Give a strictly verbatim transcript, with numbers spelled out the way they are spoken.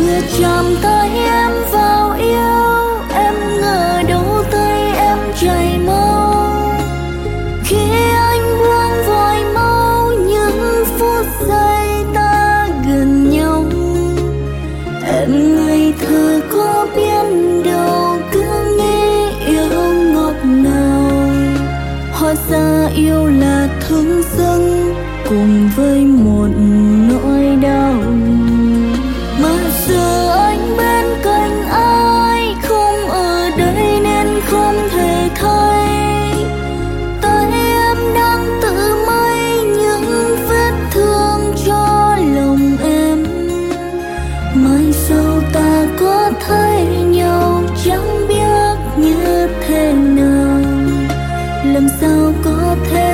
chưa chạm tay em vào yêu, em ngờ đâu tay em chảy mau. Khi anh buông vội mau những phút giây ta gần nhau, em ngây thơ có biết đâu cứ nghĩ yêu ngọt ngào. Hóa ra yêu là thương dâng cùng với một nỗi đau. Mà giờ anh bên cạnh ai không ở đây nên không thể thấy tay em đang tự may những vết thương cho lòng em. Mai sau ta có thấy nhau chẳng biết như thế nào, làm sao có thể